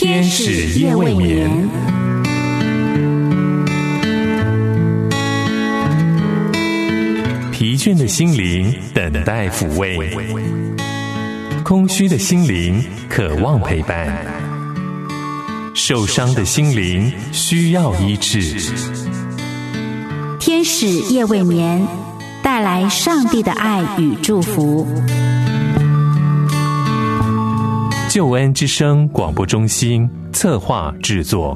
天使夜未眠。疲倦的心灵等待抚慰，空虚的心灵渴望陪伴，受伤的心灵需要医治。 天使夜未眠，带来上帝的爱与祝福。 救恩之声广播中心策划制作。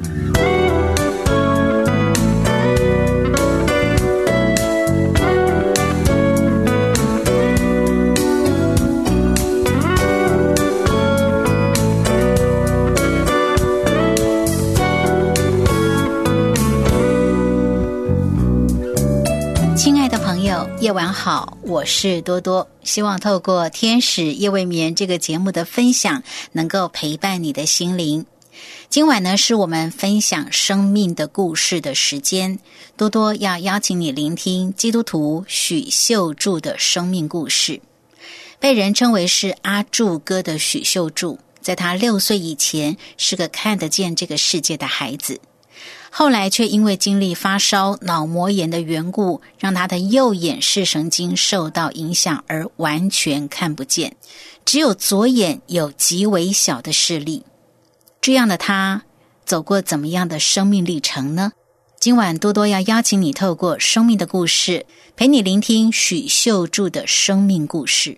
夜晚好，我是多多，希望透过天使夜未眠这个节目的分享，能够陪伴你的心灵。今晚呢，是我们分享生命的故事的时间，多多要邀请你聆听基督徒许秀柱的生命故事。被人称为是阿柱哥的许秀柱，在他6岁以前是个看得见这个世界的孩子，后来却因为经历发烧、脑膜炎的缘故，让他的右眼视神经受到影响，而完全看不见，只有左眼有极为小的视力。这样的他走过怎么样的生命历程呢？今晚多多要邀请你透过生命的故事，陪你聆听许秀柱的生命故事。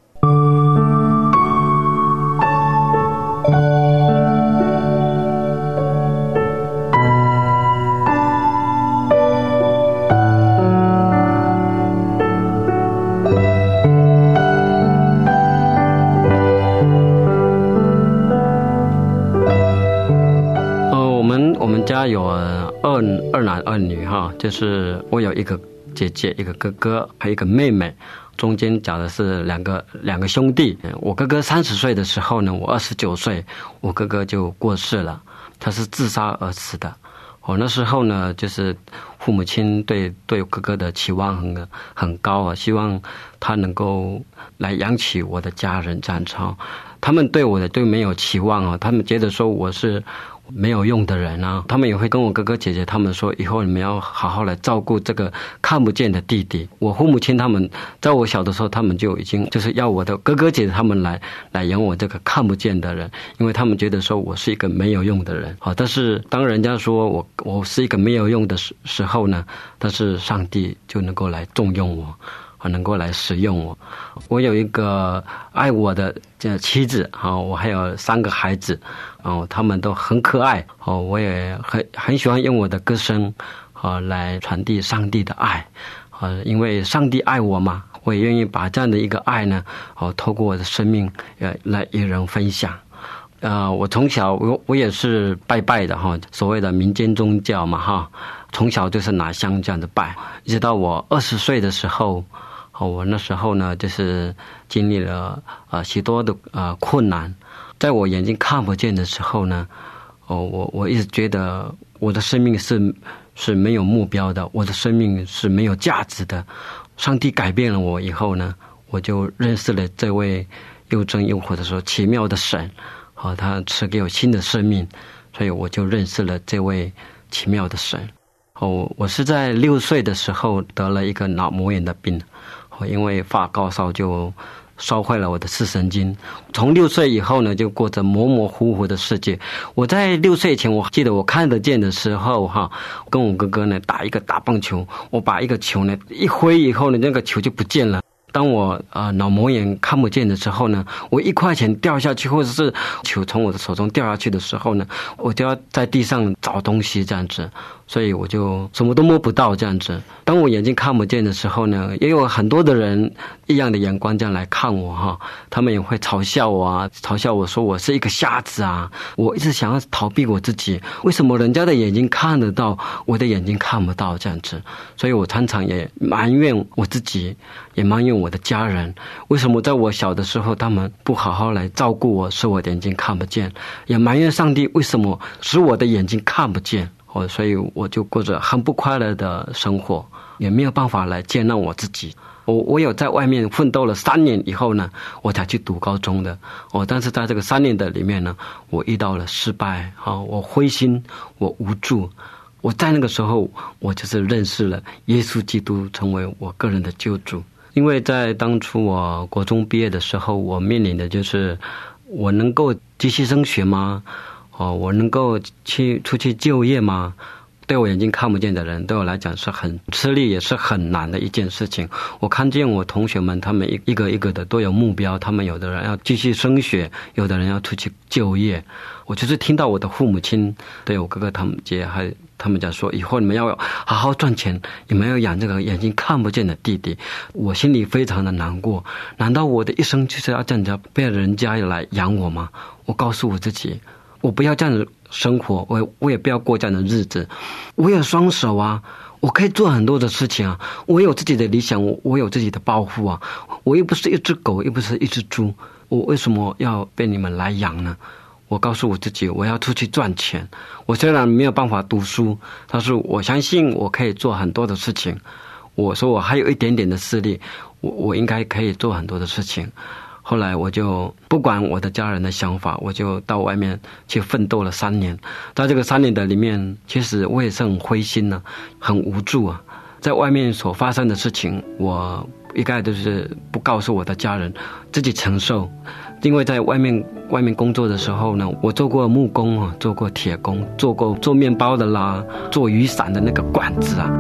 家有二男2女哈，就是我有一个姐姐，一个哥哥，还有一个妹妹，中间讲的是两个兄弟。我哥哥30岁的时候呢，我29岁，我哥哥就过世了，他是自杀而死的。我那时候呢，就是父母亲对我哥哥的期望很高啊，希望他能够来养起我的家人这样子。他们对我的都没有期望啊，他们觉得说我是没有用的人啊，他们也会跟我哥哥姐姐他们说，以后你们要好好来照顾这个看不见的弟弟。我父母亲他们在我小的时候，他们就已经就是要我的哥哥姐姐他们来养我这个看不见的人，因为他们觉得说我是一个没有用的人。好，但是当人家说我是一个没有用的时候呢，但是上帝就能够来重用我，能够来使用我。我有一个爱我的妻子，我还有3个孩子，他们都很可爱，我也很喜欢用我的歌声来传递上帝的爱，因为上帝爱我嘛，我也愿意把这样的一个爱呢，透过我的生命来与人分享。我从小我也是拜的哈，所谓的民间宗教嘛哈，从小就是拿香这样的拜，一直到我20岁的时候，我那时候呢就是经历了许多的困难，在我眼睛看不见的时候呢，我一直觉得我的生命是没有目标的，我的生命是没有价值的。上帝改变了我以后呢，我就认识了这位又真又或者说奇妙的神，他赐给我新的生命，所以我就认识了这位奇妙的神。我是在6岁的时候得了一个脑膜炎的病，因为发高烧就烧坏了我的视神经。从6岁以后呢，就过着模模糊糊的世界。我在6岁前，我记得我看得见的时候跟我哥哥呢打一个打棒球，我把一个球呢一挥以后呢，那个球就不见了。当我脑膜炎看不见的时候呢，我1块钱掉下去，或者是球从我的手中掉下去的时候呢，我就要在地上找东西这样子，所以我就什么都摸不到这样子。当我眼睛看不见的时候呢，也有很多的人异样的眼光这样来看我他们也会嘲笑我嘲笑我说我是一个瞎子啊。我一直想要逃避我自己，为什么人家的眼睛看得到，我的眼睛看不到这样子。所以我常常也埋怨我自己，也埋怨我的家人，为什么在我小的时候他们不好好来照顾我，使我的眼睛看不见，也埋怨上帝为什么使我的眼睛看不见。所以我就过着很不快乐的生活，也没有办法来接纳我自己。 我有在外面奋斗了3年以后呢，我才去读高中的。但是在这个3年的里面呢，我遇到了失败，我灰心，我无助。我在那个时候，我就是认识了耶稣基督，成为我个人的救主。因为在当初我国中毕业的时候，我面临的就是我能够继续升学吗？我能够出去就业吗？对我眼睛看不见的人，对我来讲是很吃力，也是很难的一件事情。我看见我同学们，他们一个一个的都有目标，他们有的人要继续升学，有的人要出去就业。我就是听到我的父母亲对我哥哥他们姐还他们讲说，以后你们要好好赚钱，你们要养这个眼睛看不见的弟弟。我心里非常的难过，难道我的一生就是要这样子被人家来养我吗？我告诉我自己，我不要这样子生活，我也不要过这样的日子。我有双手啊，我可以做很多的事情啊，我有自己的理想，我有自己的抱负啊。我又不是一只狗，又不是一只猪，我为什么要被你们来养呢？我告诉我自己，我要出去赚钱。我虽然没有办法读书，但是我相信我可以做很多的事情。我说我还有一点点的视力，我应该可以做很多的事情。后来我就不管我的家人的想法，我就到外面去奋斗了3年。在这个3年的里面，其实我也是很灰心啊，很无助啊。在外面所发生的事情，我一概都是不告诉我的家人，自己承受。因为在外面工作的时候呢，我做过木工啊，做过铁工，做过做面包的啦，做雨伞的那个管子啊。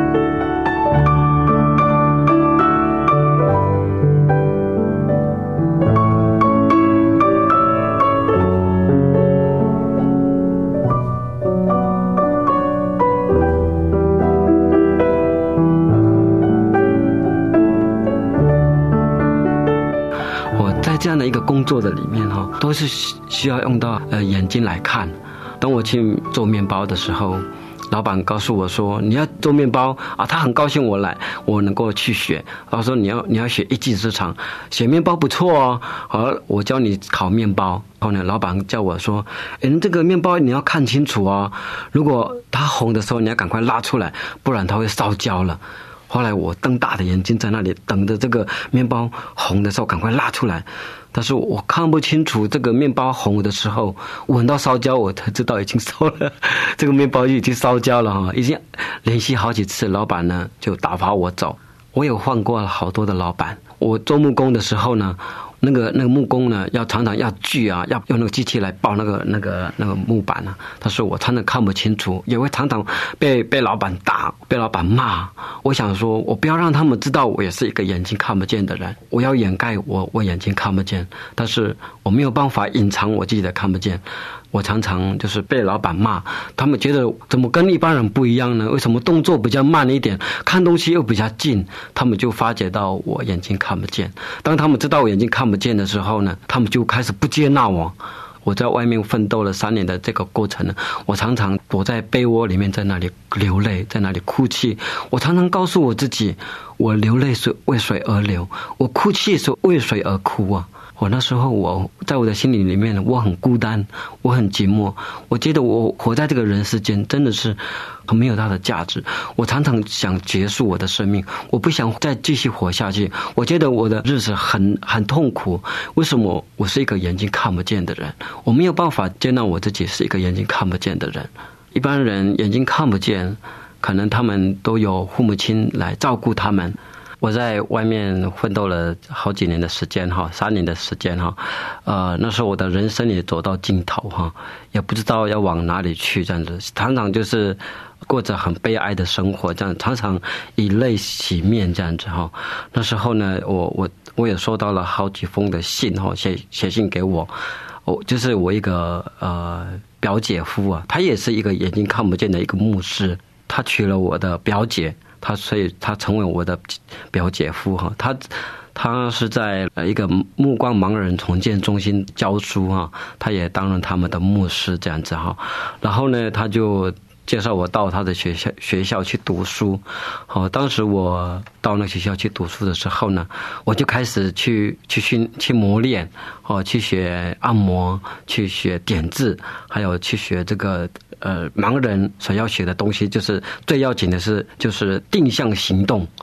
这样的一个工作的里面都是需要用到眼睛来看。当我去做面包的时候，老板告诉我说，你要做面包啊，他很高兴我能够去学。他说你要学一技之长，写面包不错哦，好，我教你烤面包。然后呢，老板叫我说，这个面包你要看清楚哦，如果它红的时候，你要赶快拉出来，不然它会烧焦了。后来我瞪大的眼睛在那里等着这个面包红的时候赶快拉出来，但是我看不清楚这个面包红的时候，闻到烧焦我才知道已经烧了，这个面包就已经烧焦了已经连续好几次，老板呢就打发我走。我有换过了好多的老板。我做木工的时候呢，那个木工呢常常要锯啊，要用那个机器来刨那个木板啊，但是我常常看不清楚，也会常常被老板打，被老板骂。我想说，我不要让他们知道我也是一个眼睛看不见的人，我要掩盖我眼睛看不见，但是我没有办法隐藏我自己的看不见。我常常就是被老板骂，他们觉得怎么跟一般人不一样呢？为什么动作比较慢一点，看东西又比较近？他们就发觉到我眼睛看不见。当他们知道我眼睛看不见的时候呢，他们就开始不接纳我。我在外面奋斗了3年的这个过程呢，我常常躲在被窝里面，在那里流泪，在那里哭泣。我常常告诉我自己，我流泪是为谁而流，我哭泣是为谁而哭啊。我那时候我在我的心里面，我很孤单，我很寂寞，我觉得我活在这个人世间真的是很没有它的价值。我常常想结束我的生命，我不想再继续活下去。我觉得我的日子很痛苦。为什么我是一个眼睛看不见的人？我没有办法接纳我自己是一个眼睛看不见的人。一般人眼睛看不见，可能他们都有父母亲来照顾他们。我在外面奋斗了好几年的时间3年的时间那时候我的人生也走到尽头也不知道要往哪里去，这样子常常就是过着很悲哀的生活，这样常常以泪洗面这样子那时候呢，我也收到了好几封的信写信给我。就是我一个表姐夫啊，他也是一个眼睛看不见的一个牧师，他娶了我的表姐。所以他成为我的表姐夫他是在一个目光盲人重建中心教书他也担任他们的牧师这样子然后呢，他就介绍我到他的学校去读书。当时我到那学校去读书的时候呢，我就开始去磨练去学按摩，去学点字，还有去学这个盲人所要学的东西，就是最要紧的就是定向行动。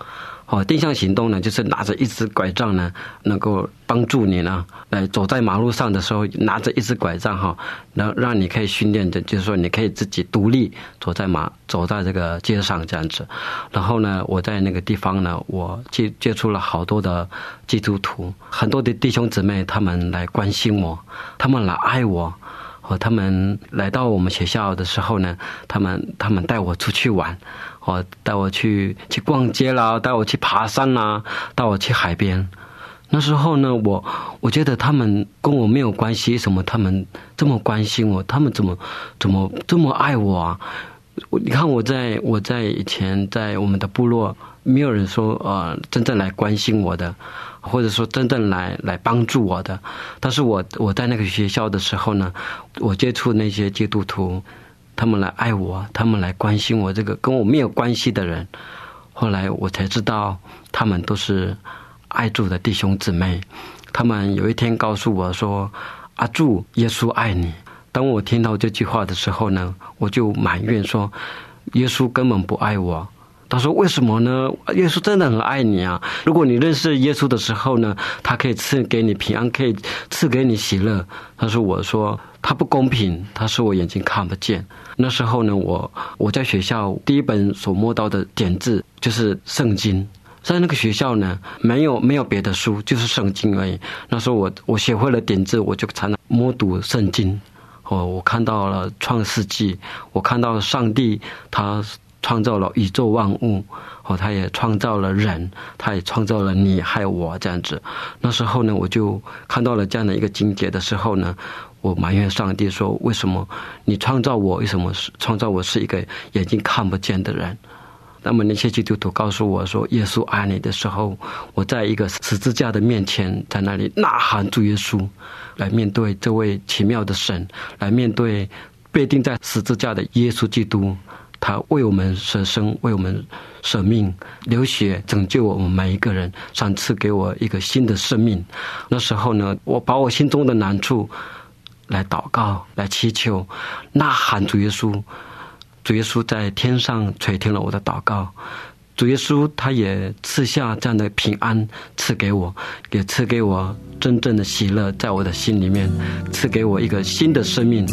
定向行动呢，就是拿着一支拐杖呢，能够帮助你呢，走在马路上的时候拿着一支拐杖哈，然后让你可以训练的，就是说你可以自己独立走在这个街上这样子。然后呢，我在那个地方呢，我接触了好多的基督徒，很多的弟兄姊妹，他们来关心我，他们来爱我。他们来到我们学校的时候呢，他们带我出去玩，带我去逛街啦，带我去爬山啦，带我去海边。那时候呢，我觉得他们跟我没有关系，什么他们这么关心我，他们怎么这么爱我啊？你看我在以前在我们的部落，没有人说真正来关心我的，或者说真正来帮助我的。但是我在那个学校的时候呢，我接触那些基督徒，他们来爱我，他们来关心我这个跟我没有关系的人。后来我才知道，他们都是爱主的弟兄姊妹。他们有一天告诉我说：“阿柱，耶稣爱你。”当我听到这句话的时候呢，我就埋怨说，耶稣根本不爱我。他说为什么呢？耶稣真的很爱你啊！如果你认识耶稣的时候呢，他可以赐给你平安，可以赐给你喜乐。我说他不公平，他说我眼睛看不见。那时候呢，我在学校第一本所摸到的点字就是圣经。在那个学校呢，没有别的书，就是圣经而已。那时候我学会了点字，我就常常摸读圣经。我看到了创世纪，我看到了上帝他创造了宇宙万物，他也创造了人，他也创造了你还有我这样子。那时候呢，我就看到了这样的一个经节的时候呢，我埋怨上帝说，为什么你创造我，为什么创造我是一个眼睛看不见的人？那么那些基督徒告诉我说耶稣爱你的时候，我在一个十字架的面前，在那里呐喊主耶稣，来面对这位奇妙的神，来面对被钉在十字架的耶稣基督，他为我们舍生，为我们舍命，流血拯救我们每一个人，赏赐给我一个新的生命。那时候呢，我把我心中的难处来祷告，来祈求，呐喊主耶稣。主耶稣在天上垂听了我的祷告，主耶稣他也赐下这样的平安赐给我，也赐给我真正的喜乐，在我的心里面赐给我一个新的生命。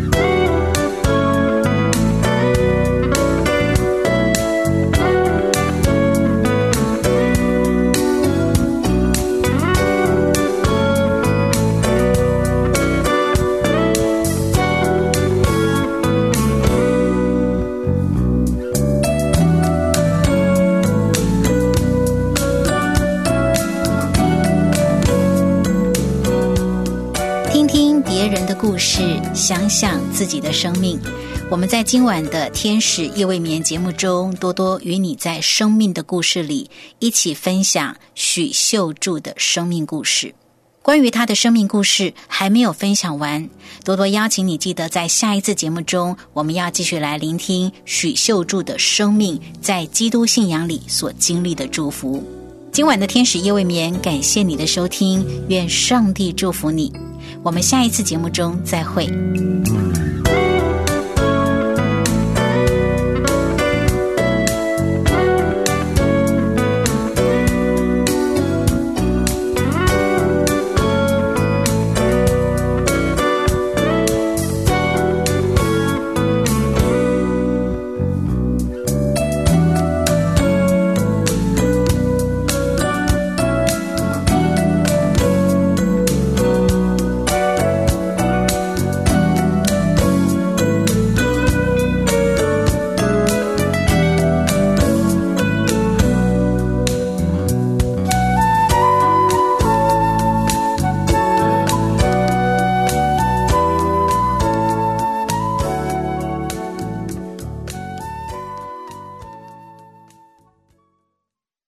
故事，想想自己的生命。我们在今晚的天使夜未眠节目中，多多与你在生命的故事里一起分享许秀柱的生命故事。关于他的生命故事还没有分享完，多多邀请你记得在下一次节目中，我们要继续来聆听许秀柱的生命在基督信仰里所经历的祝福。今晚的天使夜未眠，感谢你的收听，愿上帝祝福你。我们下一次节目中再会。